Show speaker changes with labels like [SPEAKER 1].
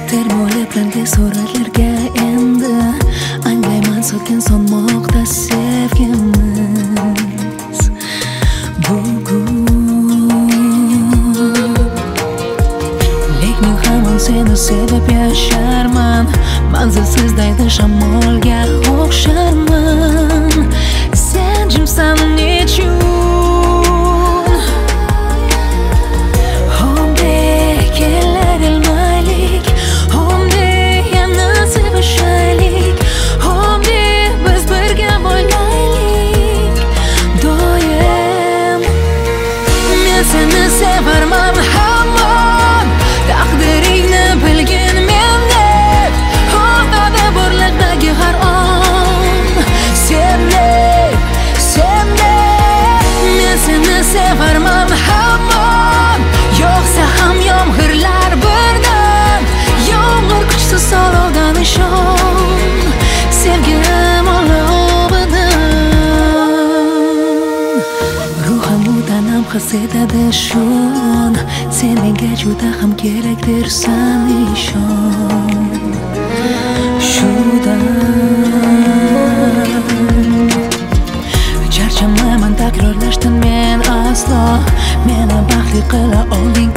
[SPEAKER 1] Termoleplarga suratlarga endi anglayman sokin sonmoqda sevgimiz bugun. Lek men hamon seni sevib yasharman, manzilsiz daydi shamolga o'xsharman. Sen jimsan nechun sevarman hamon, taqdiringni bilgin mendek o'rtada borlardagi har on. Sendek men seni sevarman hamon, yo'qsa ham yomg'irlar birdan, yomg'ir kuchsiz solovdan ishon, sevgim olovidan. Ruhim u tanam his etadi shun, sen menga juda ham kerakdirsan, ishon shudan. Charchamayman takrorlashdan men aslo, meni baxtli qila olding